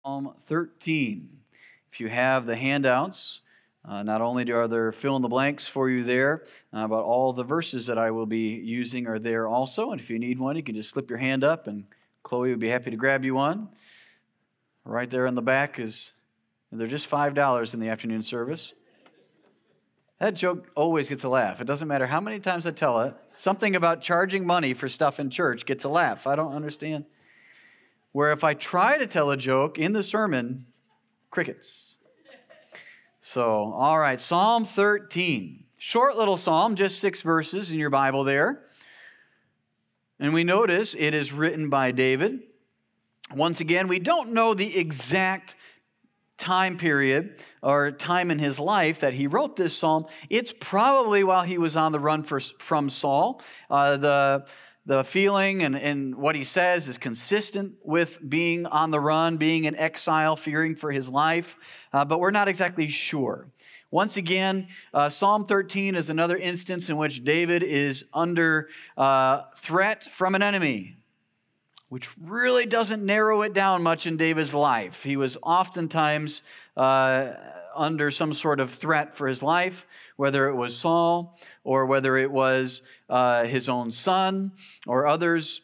Psalm 13. If you have the handouts, not only are there fill in the blanks for you there, but all the verses that I will be using are there also. And if you need one, you can just slip your hand up and Chloe would be happy to grab you one. Right there in the back they're just $5 in the afternoon service. That joke always gets a laugh. It doesn't matter how many times I tell it. Something about charging money for stuff in church gets a laugh. I don't understand. Where if I try to tell a joke in the sermon, crickets. So, all right, Psalm 13. Short little psalm, just 6 verses in your Bible there. And we notice it is written by David. Once again, we don't know the exact time period or time in his life that he wrote this psalm. It's probably while he was on the run from Saul. The feeling and what he says is consistent with being on the run, being in exile, fearing for his life, but we're not exactly sure. Once again, Psalm 13 is another instance in which David is under threat from an enemy, which really doesn't narrow it down much in David's life. He was oftentimes under some sort of threat for his life, whether it was Saul or whether it was his own son or others.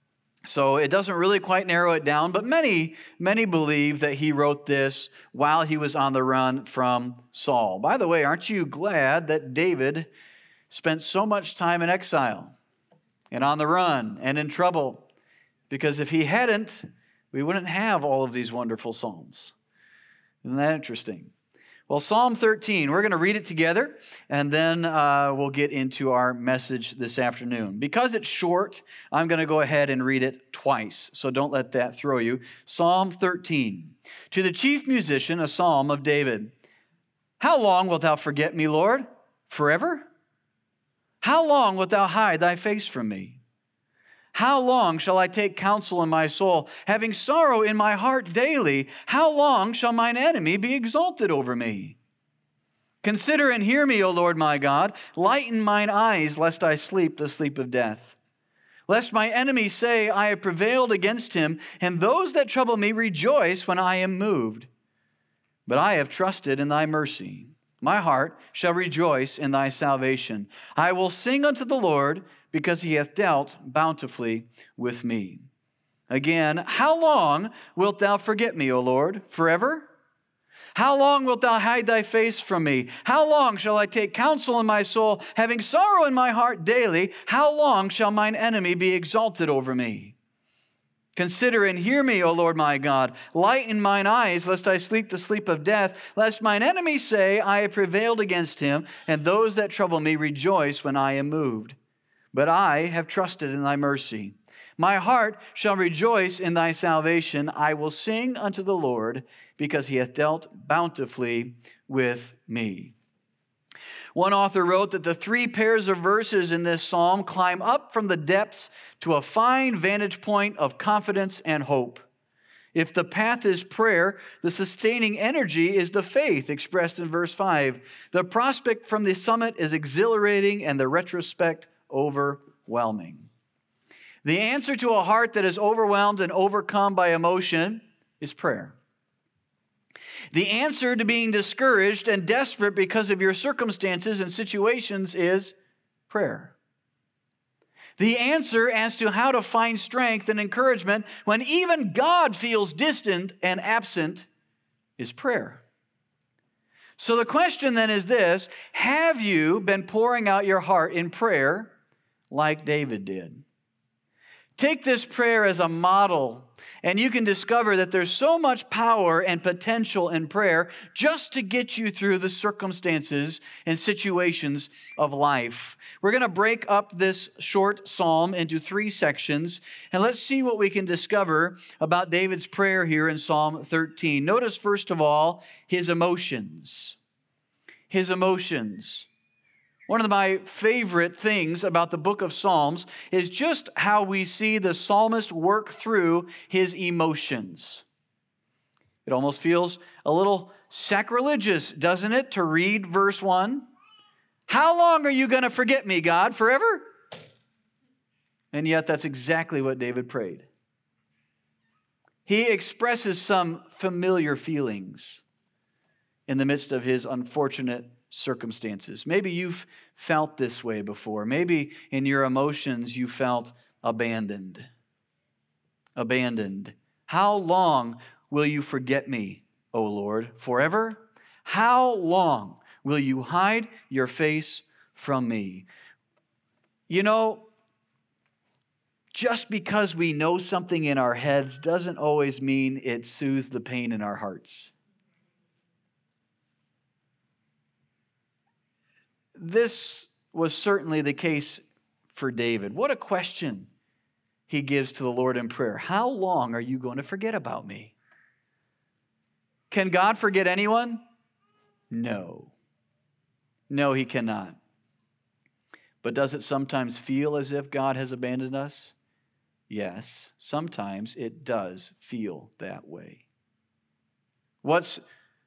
So it doesn't really quite narrow it down, but many believe that he wrote this while he was on the run from Saul. By the way, aren't you glad that David spent so much time in exile and on the run and in trouble? Because if he hadn't, we wouldn't have all of these wonderful psalms. Isn't that interesting? Well, Psalm 13, we're going to read it together, and then we'll get into our message this afternoon. Because it's short, I'm going to go ahead and read it twice, so don't let that throw you. Psalm 13. To the chief musician, a psalm of David. How long wilt thou forget me, Lord? Forever? How long wilt thou hide thy face from me? How long shall I take counsel in my soul, having sorrow in my heart daily? How long shall mine enemy be exalted over me? Consider and hear me, O Lord my God. Lighten mine eyes, lest I sleep the sleep of death. Lest my enemies say, I have prevailed against him, and those that trouble me rejoice when I am moved. But I have trusted in thy mercy. My heart shall rejoice in thy salvation. I will sing unto the Lord, because he hath dealt bountifully with me. Again, how long wilt thou forget me, O Lord? Forever? How long wilt thou hide thy face from me? How long shall I take counsel in my soul, having sorrow in my heart daily? How long shall mine enemy be exalted over me? Consider and hear me, O Lord my God. Lighten mine eyes, lest I sleep the sleep of death, lest mine enemies say, I have prevailed against him, and those that trouble me rejoice when I am moved. But I have trusted in thy mercy. My heart shall rejoice in thy salvation. I will sing unto the Lord, because he hath dealt bountifully with me. One author wrote that the 3 pairs of verses in this psalm climb up from the depths to a fine vantage point of confidence and hope. If the path is prayer, the sustaining energy is the faith expressed in verse 5. The prospect from the summit is exhilarating, and the retrospect overwhelming. The answer to a heart that is overwhelmed and overcome by emotion is prayer. The answer to being discouraged and desperate because of your circumstances and situations is prayer. The answer as to how to find strength and encouragement when even God feels distant and absent is prayer. So the question then is this: have you been pouring out your heart in prayer like David did? Take this prayer as a model, and you can discover that there's so much power and potential in prayer just to get you through the circumstances and situations of life. We're going to break up this short psalm into 3 sections, and let's see what we can discover about David's prayer here in Psalm 13. Notice, first of all, his emotions. His emotions. One of my favorite things about the book of Psalms is just how we see the psalmist work through his emotions. It almost feels a little sacrilegious, doesn't it, to read verse 1? How long are you going to forget me, God? Forever? And yet that's exactly what David prayed. He expresses some familiar feelings in the midst of his unfortunate circumstances. Maybe you've felt this way before. Maybe in your emotions you felt abandoned. Abandoned. How long will you forget me, O Lord? Forever? How long will you hide your face from me? You know, just because we know something in our heads doesn't always mean it soothes the pain in our hearts. This was certainly the case for David. What a question he gives to the Lord in prayer. How long are you going to forget about me? Can God forget anyone? No. No, he cannot. But does it sometimes feel as if God has abandoned us? Yes, sometimes it does feel that way. What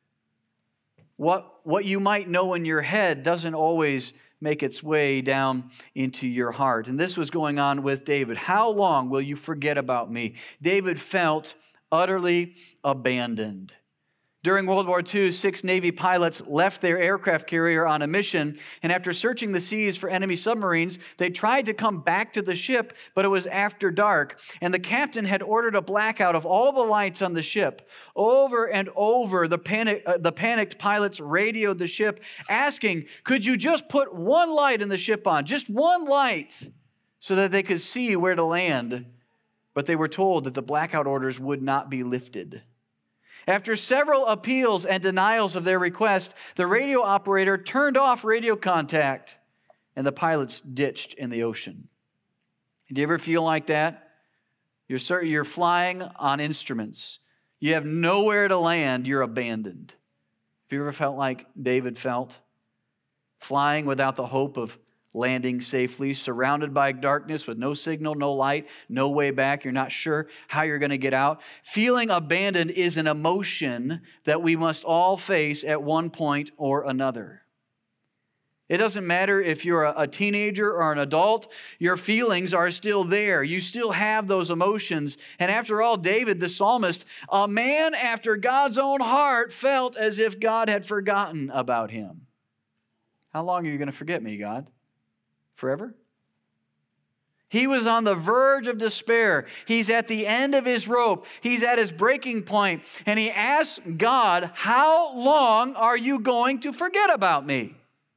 you might know in your head doesn't always make its way down into your heart. And this was going on with David. How long will you forget about me? David felt utterly abandoned. During World War II, 6 Navy pilots left their aircraft carrier on a mission, and after searching the seas for enemy submarines, they tried to come back to the ship, but it was after dark, and the captain had ordered a blackout of all the lights on the ship. Over and over, the panicked pilots radioed the ship, asking, could you just put one light in the ship on, just one light, so that they could see where to land? But they were told that the blackout orders would not be lifted. After several appeals and denials of their request, the radio operator turned off radio contact, and the ditched in the ocean. Do you ever feel like that? You're flying on instruments. You have nowhere to land. You're abandoned. Have you ever felt like David felt? Flying without the hope of landing safely, surrounded by darkness with no signal, no light, no way back. You're not sure how you're going to get out. Feeling abandoned is an emotion that we must all face at one point or another. It doesn't matter if you're a teenager or an adult, your feelings are still there. You still have those emotions. And after all, David, the psalmist, a man after God's own heart, felt as if God had forgotten about him. How long are you going to forget me, God? Forever? He was on the verge of despair. He's at the end of his rope. He's at his breaking point. And he asks God, how long are you going to forget about me?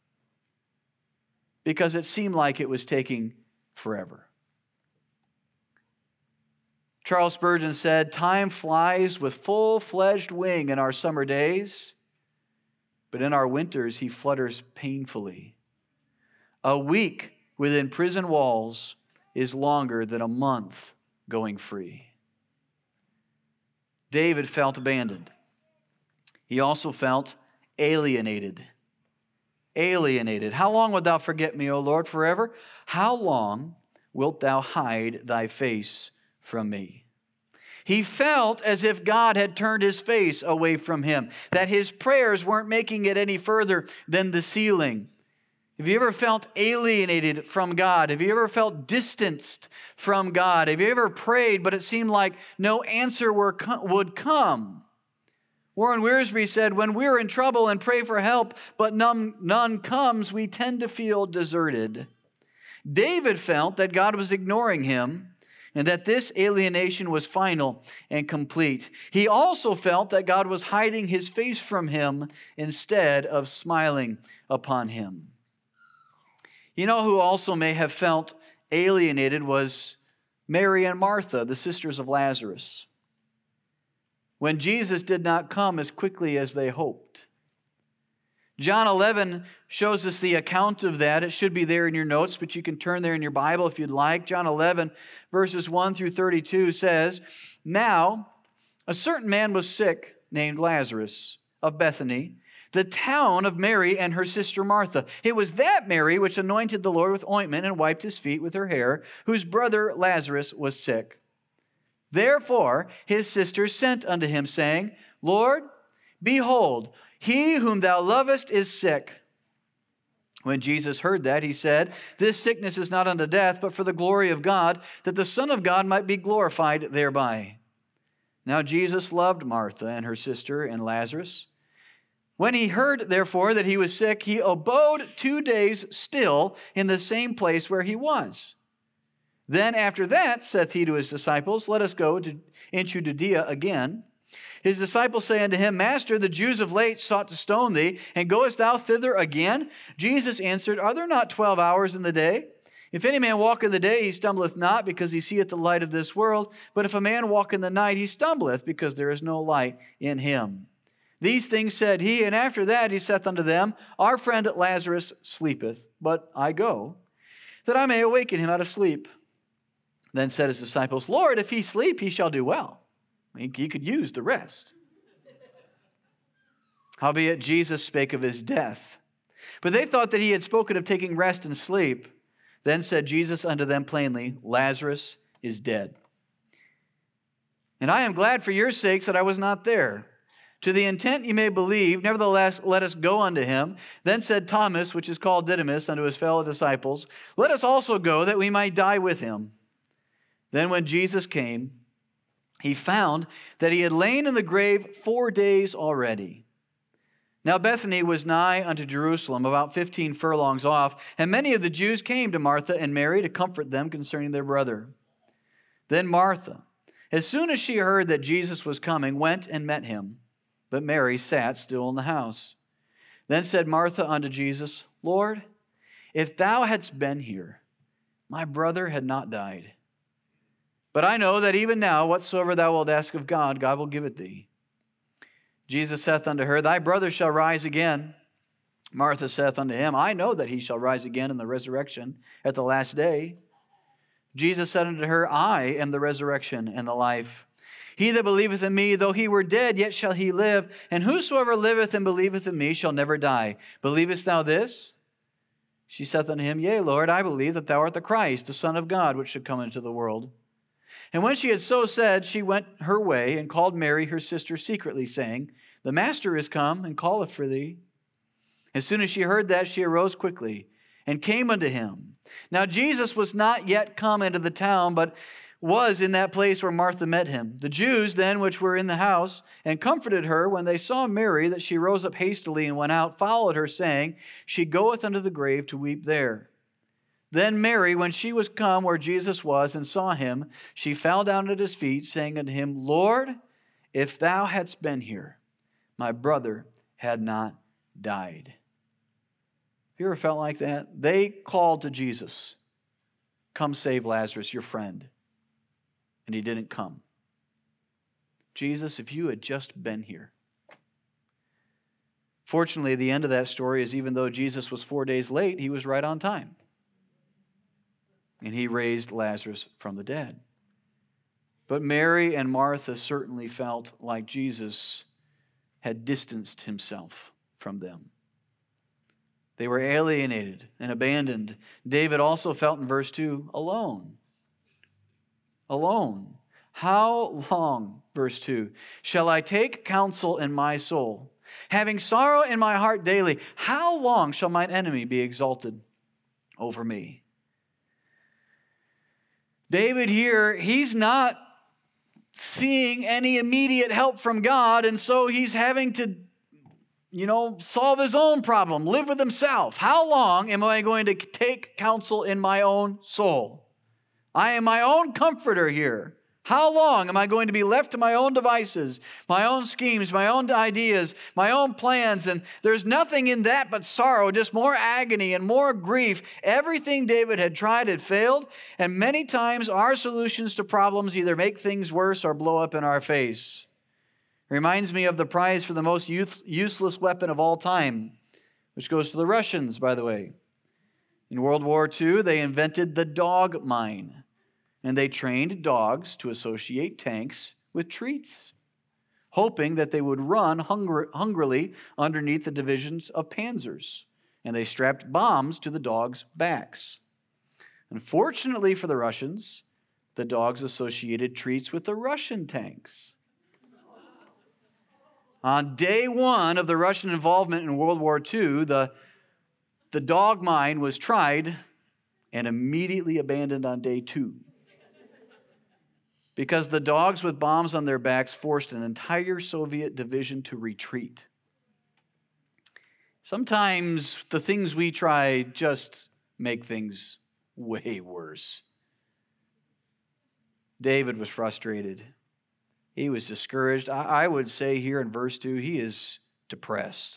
Because it seemed like it was taking forever. Charles Spurgeon said, time flies with full-fledged wing in our summer days, but in our winters he flutters painfully. A week within prison walls is longer than a month going free. David felt abandoned. He also felt alienated. Alienated. How long wilt thou forget me, O Lord, forever? How long wilt thou hide thy face from me? He felt as if God had turned his face away from him, that his prayers weren't making it any further than the ceiling. Have you ever felt alienated from God? Have you ever felt distanced from God? Have you ever prayed, but it seemed like no answer would come? Warren Wiersbe said, when we're in trouble and pray for help, but none comes, we tend to feel deserted. David felt that God was ignoring him and that this alienation was final and complete. He also felt that God was hiding his face from him instead of smiling upon him. You know who also may have felt alienated was Mary and Martha, the sisters of Lazarus, when Jesus did not come as quickly as they hoped. John 11 shows us the account of that. It should be there in your notes, but you can turn there in your Bible if you'd like. John 11, verses 1 through 32 says, now a certain man was sick named Lazarus of Bethany, the town of Mary and her sister Martha. It was that Mary which anointed the Lord with ointment and wiped his feet with her hair, whose brother Lazarus was sick. Therefore his sisters sent unto him, saying, Lord, behold, he whom thou lovest is sick. When Jesus heard that, he said, this sickness is not unto death, but for the glory of God, that the Son of God might be glorified thereby. Now Jesus loved Martha and her sister and Lazarus. When he heard, therefore, that he was sick, he abode 2 days still in the same place where he was. Then after that saith he to his disciples, Let us go into Judea again. His disciples say unto him, Master, the Jews of late sought to stone thee, and goest thou thither again? Jesus answered, Are there not 12 hours in the day? If any man walk in the day, he stumbleth not, because he seeth the light of this world. But if a man walk in the night, he stumbleth, because there is no light in him. These things said he, and after that he saith unto them, Our friend Lazarus sleepeth, but I go, that I may awaken him out of sleep. Then said his disciples, Lord, if he sleep, he shall do well. He could use the rest. Howbeit Jesus spake of his death. But they thought that he had spoken of taking rest and sleep. Then said Jesus unto them plainly, Lazarus is dead. And I am glad for your sakes that I was not there, to the intent ye may believe. Nevertheless, let us go unto him. Then said Thomas, which is called Didymus, unto his fellow disciples, Let us also go, that we might die with him. Then when Jesus came, he found that he had lain in the grave 4 days already. Now Bethany was nigh unto Jerusalem, about 15 furlongs off, and many of the Jews came to Martha and Mary to comfort them concerning their brother. Then Martha, as soon as she heard that Jesus was coming, went and met him. But Mary sat still in the house. Then said Martha unto Jesus, Lord, if thou hadst been here, my brother had not died. But I know that even now, whatsoever thou wilt ask of God, God will give it thee. Jesus saith unto her, Thy brother shall rise again. Martha saith unto him, I know that he shall rise again in the resurrection at the last day. Jesus said unto her, I am the resurrection and the life. He that believeth in me, though he were dead, yet shall he live. And whosoever liveth and believeth in me shall never die. Believest thou this? She saith unto him, Yea, Lord, I believe that thou art the Christ, the Son of God, which should come into the world. And when she had so said, she went her way and called Mary her sister secretly, saying, The Master is come and calleth for thee. As soon as she heard that, she arose quickly and came unto him. Now Jesus was not yet come into the town, but was in that place where Martha met him. The Jews then which were in the house and comforted her when they saw Mary, that she rose up hastily and went out, followed her, saying, She goeth unto the grave to weep there. Then Mary, when she was come where Jesus was and saw him, she fell down at his feet, saying unto him, Lord, if thou hadst been here, my brother had not died. Have you ever felt like that? They called to Jesus, Come save Lazarus, your friend. And he didn't come. Jesus, if you had just been here. Fortunately, the end of that story is even though Jesus was 4 days late, he was right on time. And he raised Lazarus from the dead. But Mary and Martha certainly felt like Jesus had distanced himself from them. They were alienated and abandoned. David also felt in verse 2, alone. Alone. How long, verse 2, shall I take counsel in my soul, having sorrow in my heart daily? How long shall mine enemy be exalted over me? David here, he's not seeing any immediate help from God, and so he's having to, solve his own problem, live with himself. How long am I going to take counsel in my own soul? I am my own comforter here. How long am I going to be left to my own devices, my own schemes, my own ideas, my own plans? And there's nothing in that but sorrow, just more agony and more grief. Everything David had tried had failed, and many times our solutions to problems either make things worse or blow up in our face. It reminds me of the prize for the most useless weapon of all time, which goes to the Russians, by the way. In World War II, they invented the dog mine. And they trained dogs to associate tanks with treats, hoping that they would run hungrily underneath the divisions of panzers. And they strapped bombs to the dogs' backs. Unfortunately for the Russians, the dogs associated treats with the Russian tanks. On day one of the Russian involvement in World War II, the dog mine was tried and immediately abandoned on day two. because the dogs with bombs on their backs forced an entire Soviet division to retreat. Sometimes the things we try just make things way worse. David was frustrated. He was discouraged. I would say here in verse 2, he is depressed.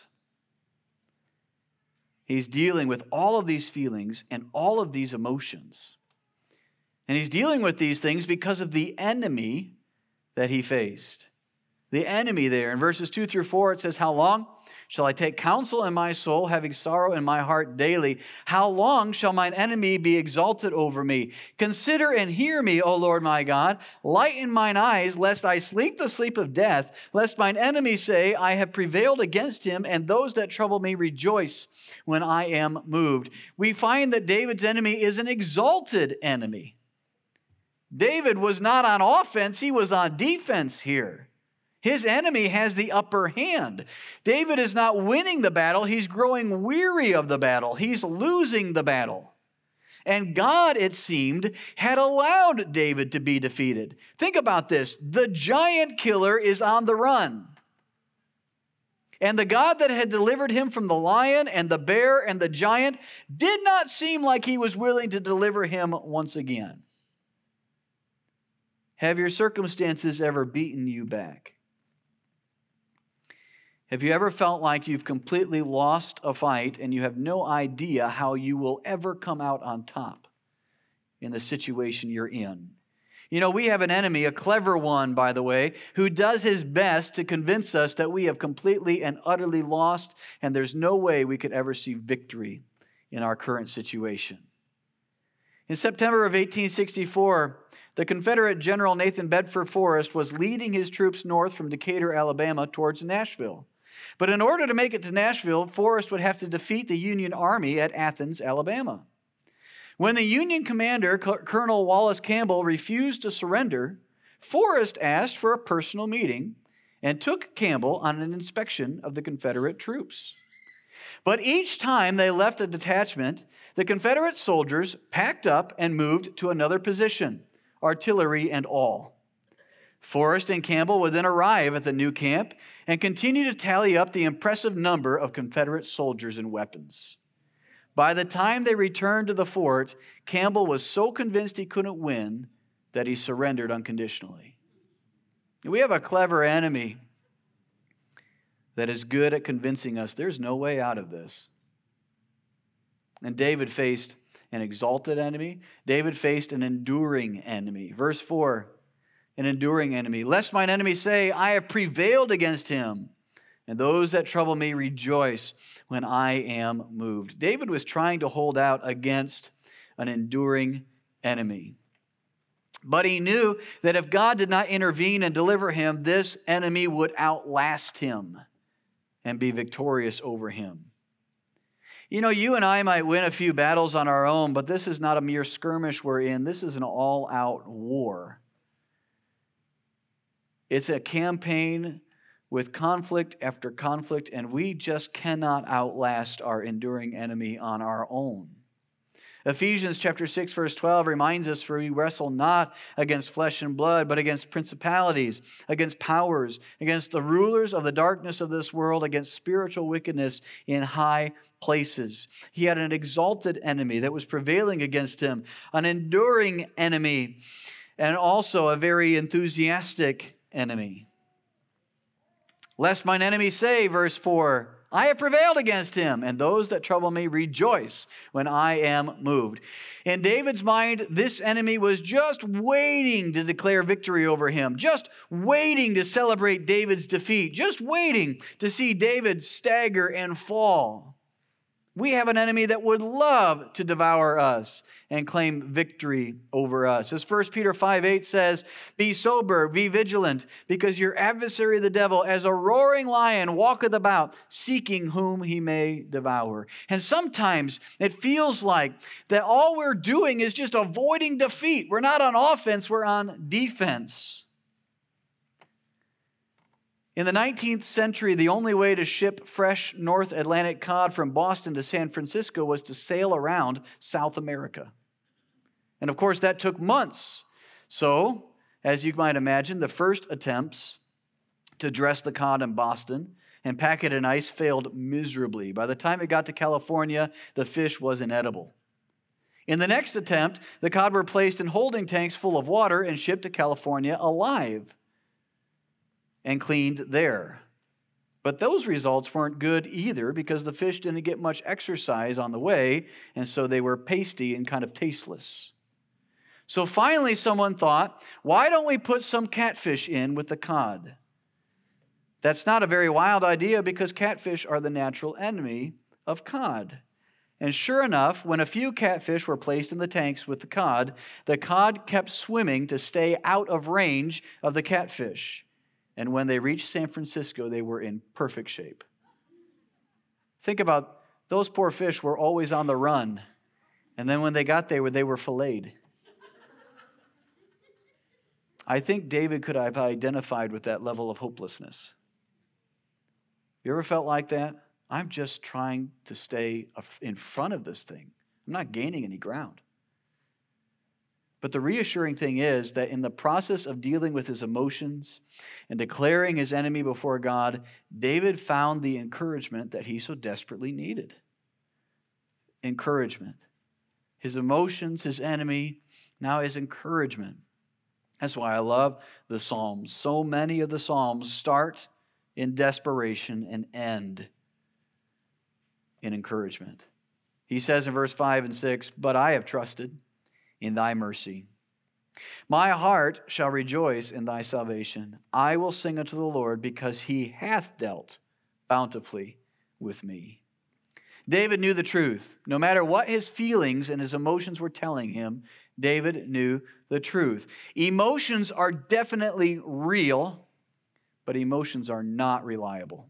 He's dealing with all of these feelings and all of these emotions. And he's dealing with these things because of the enemy that he faced. The enemy there. In verses 2 through 4, it says, "How long shall I take counsel in my soul, having sorrow in my heart daily? How long shall mine enemy be exalted over me? Consider and hear me, O Lord my God. Lighten mine eyes, lest I sleep the sleep of death, lest mine enemy say, I have prevailed against him, and those that trouble me rejoice when I am moved." We find that David's enemy is an exalted enemy. David was not on offense, he was on defense here. His enemy has the upper hand. David is not winning the battle, he's growing weary of the battle. He's losing the battle. And God, it seemed, had allowed David to be defeated. Think about this. The giant killer is on the run. And the God that had delivered him from the lion and the bear and the giant did not seem like he was willing to deliver him once again. Have your circumstances ever beaten you back? Have you ever felt like you've completely lost a fight and you have no idea how you will ever come out on top in the situation you're in? You know, we have an enemy, a clever one, by the way, who does his best to convince us that we have completely and utterly lost and there's no way we could ever see victory in our current situation. In September of 1864, the Confederate General Nathan Bedford Forrest was leading his troops north from Decatur, Alabama, towards Nashville. But in order to make it to Nashville, Forrest would have to defeat the Union Army at Athens, Alabama. When the Union commander, Colonel Wallace Campbell, refused to surrender, Forrest asked for a personal meeting and took Campbell on an inspection of the Confederate troops. But each time they left a detachment, the Confederate soldiers packed up and moved to another position, artillery and all. Forrest and Campbell would then arrive at the new camp and continue to tally up the impressive number of Confederate soldiers and weapons. By the time they returned to the fort, Campbell was so convinced he couldn't win that he surrendered unconditionally. We have a clever enemy that is good at convincing us there's no way out of this. And David faced an exalted enemy. David faced an enduring enemy. Verse 4, an enduring enemy. "Lest mine enemy say, I have prevailed against him, and those that trouble me rejoice when I am moved." David was trying to hold out against an enduring enemy. But he knew that if God did not intervene and deliver him, this enemy would outlast him and be victorious over him. You know, you and I might win a few battles on our own, but this is not a mere skirmish we're in. This is an all-out war. It's a campaign with conflict after conflict, and we just cannot outlast our enduring enemy on our own. Ephesians chapter 6, verse 12 reminds us, "For we wrestle not against flesh and blood, but against principalities, against powers, against the rulers of the darkness of this world, against spiritual wickedness in high places." He had an exalted enemy that was prevailing against him, an enduring enemy, and also a very enthusiastic enemy. "Lest mine enemy say," verse 4, "I have prevailed against him, and those that trouble me rejoice when I am moved." In David's mind, this enemy was just waiting to declare victory over him, just waiting to celebrate David's defeat, just waiting to see David stagger and fall. We have an enemy that would love to devour us and claim victory over us. As 1 Peter 5:8 says, "Be sober, be vigilant, because your adversary the devil, as a roaring lion, walketh about, seeking whom he may devour." And sometimes it feels like that all we're doing is just avoiding defeat. We're not on offense, we're on defense. In the 19th century, the only way to ship fresh North Atlantic cod from Boston to San Francisco was to sail around South America. And of course, that took months. So, As you might imagine, the first attempts to dress the cod in Boston and pack it in ice failed miserably. By the time it got to California, the fish was inedible. In the next attempt, the cod were placed in holding tanks full of water and shipped to California alive and cleaned there. But those results weren't good either because the fish didn't get much exercise on the way, and so they were pasty and kind of tasteless. So finally someone thought, why don't we put some catfish in with the cod? That's not a very wild idea because catfish are the natural enemy of cod. And sure enough, when a few catfish were placed in the tanks with the cod kept swimming to stay out of range of the catfish. And when they reached San Francisco, they were in perfect shape. Think about those poor fish were always on the run. And then when they got there, they were filleted. I think David could have identified with that level of hopelessness. You ever felt like that? I'm just trying to stay in front of this thing. I'm not gaining any ground. But the reassuring thing is that in the process of dealing with his emotions and declaring his enemy before God, David found the encouragement that he so desperately needed. Encouragement. His emotions, his enemy, now his encouragement. That's why I love the Psalms. So many of the Psalms start in desperation and end in encouragement. He says in verse 5 and 6, "But I have trusted in thy mercy. My heart shall rejoice in thy salvation. I will sing unto the Lord because he hath dealt bountifully with me." David knew the truth. No matter what his feelings and his emotions were telling him, David knew the truth. Emotions are definitely real, but emotions are not reliable.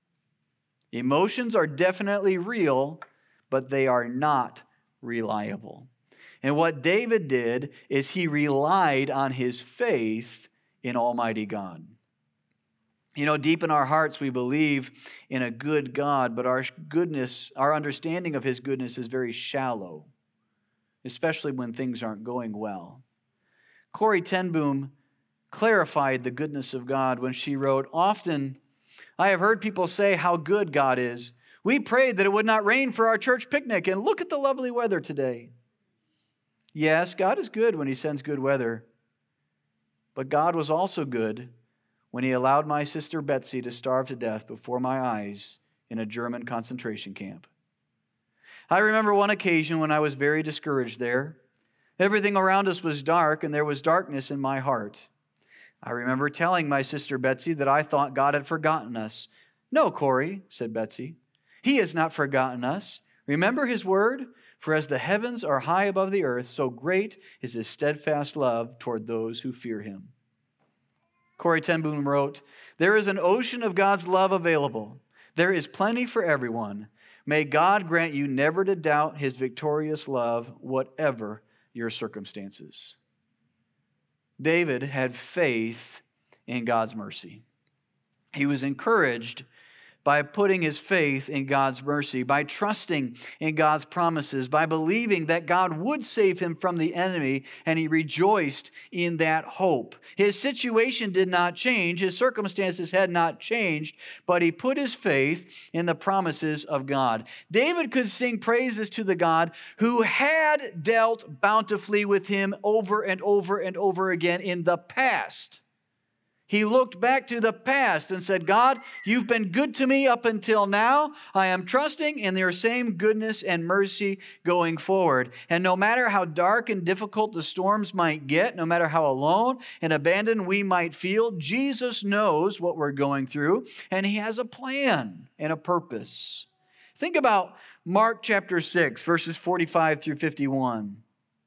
Emotions are definitely real, but they are not reliable. And what David did is he relied on his faith in Almighty God. You know, deep in our hearts we believe in a good God, but our understanding of his goodness is very shallow, especially when things aren't going well. Corrie ten Boom clarified the goodness of God when she wrote, "Often I have heard people say how good God is. We prayed that it would not rain for our church picnic, and look at the lovely weather today." Yes, God is good when he sends good weather. But God was also good when he allowed my sister Betsy to starve to death before my eyes in a German concentration camp. I remember one occasion when I was very discouraged there. Everything around us was dark, and there was darkness in my heart. I remember telling my sister Betsy that I thought God had forgotten us. "No, Corrie," said Betsy. "He has not forgotten us. Remember his word? For as the heavens are high above the earth, so great is his steadfast love toward those who fear him." Corrie ten Boom wrote, "There is an ocean of God's love available. There is plenty for everyone. May God grant you never to doubt his victorious love, whatever your circumstances." David had faith in God's mercy. He was encouraged by putting his faith in God's mercy, by trusting in God's promises, by believing that God would save him from the enemy, and he rejoiced in that hope. His situation did not change, his circumstances had not changed, but he put his faith in the promises of God. David could sing praises to the God who had dealt bountifully with him over and over and over again in the past. He looked back to the past and said, "God, you've been good to me up until now. I am trusting in your same goodness and mercy going forward." And no matter how dark and difficult the storms might get, no matter how alone and abandoned we might feel, Jesus knows what we're going through, and he has a plan and a purpose. Think about Mark chapter 6, verses 45 through 51.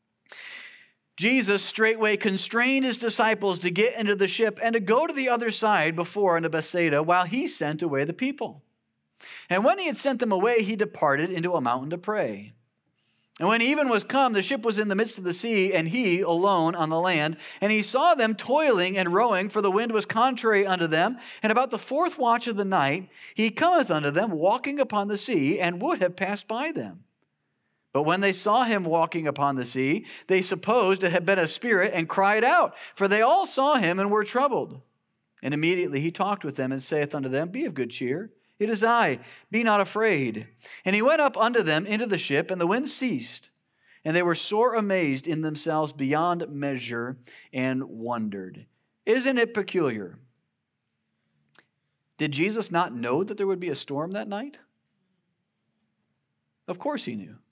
Jesus straightway constrained his disciples to get into the ship and to go to the other side before into Bethsaida while he sent away the people. And when he had sent them away, he departed into a mountain to pray. And when even was come, the ship was in the midst of the sea, and he alone on the land. And he saw them toiling and rowing, for the wind was contrary unto them. And about the fourth watch of the night, he cometh unto them, walking upon the sea, and would have passed by them. But when they saw him walking upon the sea, they supposed it had been a spirit and cried out, for they all saw him and were troubled. And immediately he talked with them and saith unto them, Be of good cheer, it is I, be not afraid. And he went up unto them into the ship, and the wind ceased. And they were sore amazed in themselves beyond measure, and wondered. Isn't it peculiar? Did Jesus not know that there would be a storm that night? Of course he knew.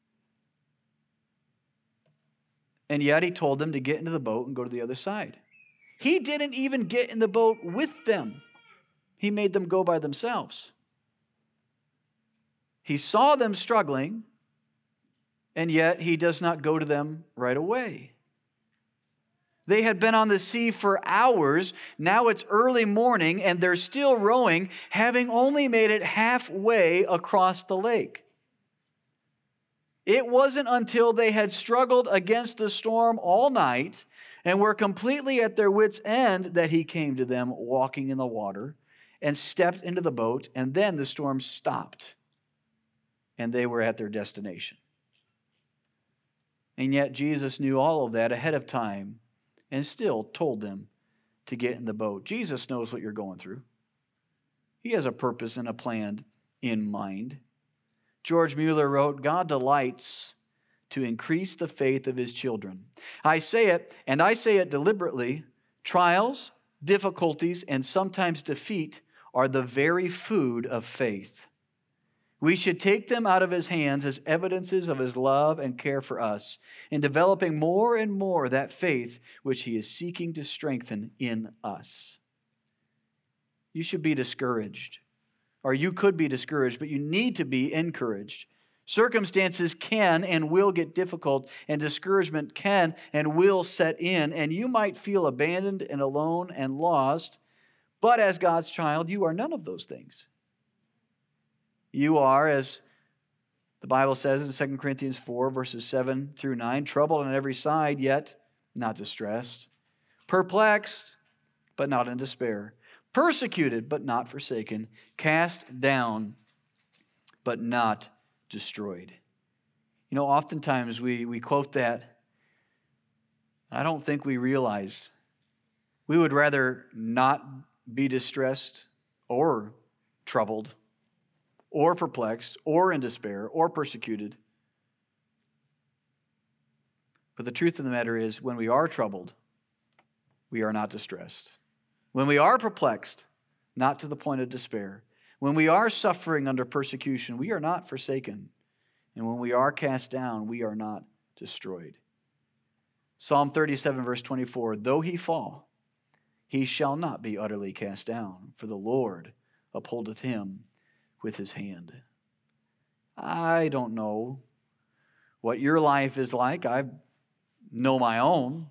And yet he told them to get into the boat and go to the other side. He didn't even get in the boat with them. He made them go by themselves. He saw them struggling, and yet he does not go to them right away. They had been on the sea for hours. Now it's early morning, and they're still rowing, having only made it halfway across the lake. It wasn't until they had struggled against the storm all night and were completely at their wits' end that he came to them walking in the water and stepped into the boat, and then the storm stopped, and they were at their destination. And yet Jesus knew all of that ahead of time and still told them to get in the boat. Jesus knows what you're going through. He has a purpose and a plan in mind. George Mueller wrote, God delights to increase the faith of his children. I say it, and I say it deliberately, trials, difficulties, and sometimes defeat are the very food of faith. We should take them out of his hands as evidences of his love and care for us, in developing more and more that faith which he is seeking to strengthen in us. You should be discouraged. Or you could be discouraged, but you need to be encouraged. Circumstances can and will get difficult, and discouragement can and will set in, and you might feel abandoned and alone and lost, but as God's child, you are none of those things. You are, as the Bible says in 2 Corinthians 4, verses 7 through 9, troubled on every side, yet not distressed, perplexed, but not in despair, persecuted, but not forsaken, cast down, but not destroyed. You know, oftentimes we quote that. I don't think we realize we would rather not be distressed or troubled or perplexed or in despair or persecuted. But the truth of the matter is, when we are troubled, we are not distressed. When we are perplexed, not to the point of despair. When we are suffering under persecution, we are not forsaken. And when we are cast down, we are not destroyed. Psalm 37, verse 24, though he fall, he shall not be utterly cast down, for the Lord upholdeth him with his hand. I don't know what your life is like. I know my own.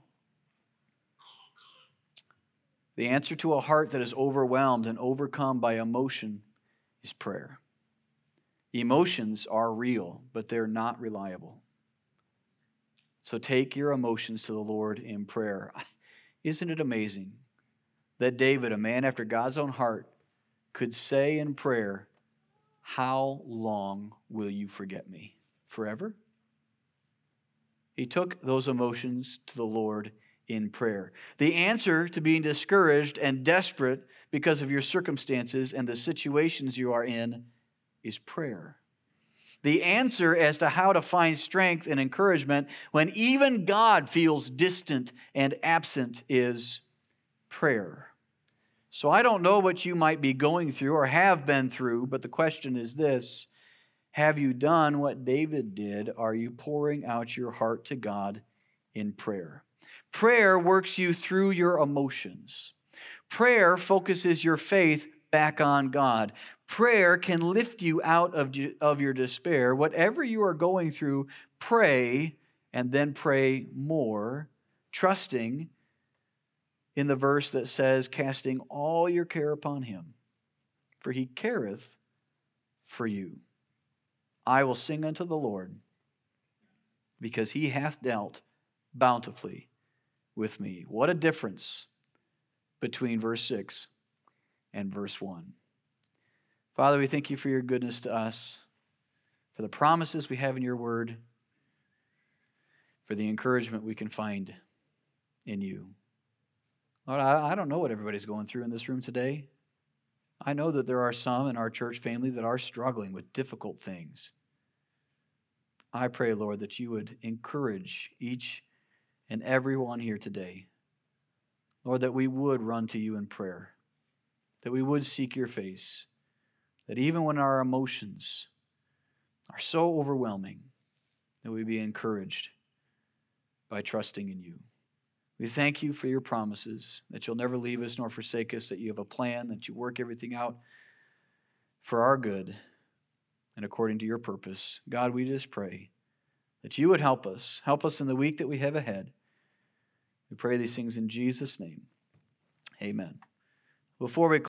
The answer to a heart that is overwhelmed and overcome by emotion is prayer. Emotions are real, but they're not reliable. So take your emotions to the Lord in prayer. Isn't it amazing that David, a man after God's own heart, could say in prayer, how long will you forget me? Forever? He took those emotions to the Lord in prayer. The answer to being discouraged and desperate because of your circumstances and the situations you are in is prayer. The answer as to how to find strength and encouragement when even God feels distant and absent is prayer. So I don't know what you might be going through or have been through, but the question is this: have you done what David did? Are you pouring out your heart to God in prayer? Prayer works you through your emotions. Prayer focuses your faith back on God. Prayer can lift you out of your despair. Whatever you are going through, pray and then pray more, trusting in the verse that says, casting all your care upon him, for he careth for you. I will sing unto the Lord, because he hath dealt bountifully with me. What a difference between verse 6 and verse 1. Father, we thank you for your goodness to us. for the promises we have in your word, for the encouragement we can find in you. Lord, I don't know what everybody's going through in this room today. I know that there are some in our church family that are struggling with difficult things. I pray, Lord, that you would encourage each and every one here today. Lord, that we would run to you in prayer, that we would seek your face, that even when our emotions are so overwhelming, that we be encouraged by trusting in you. We thank you for your promises, that you'll never leave us nor forsake us, that you have a plan, that you work everything out for our good and according to your purpose. God, we just pray that you would help us in the week that we have ahead. We pray these things in Jesus' name. Amen. Before we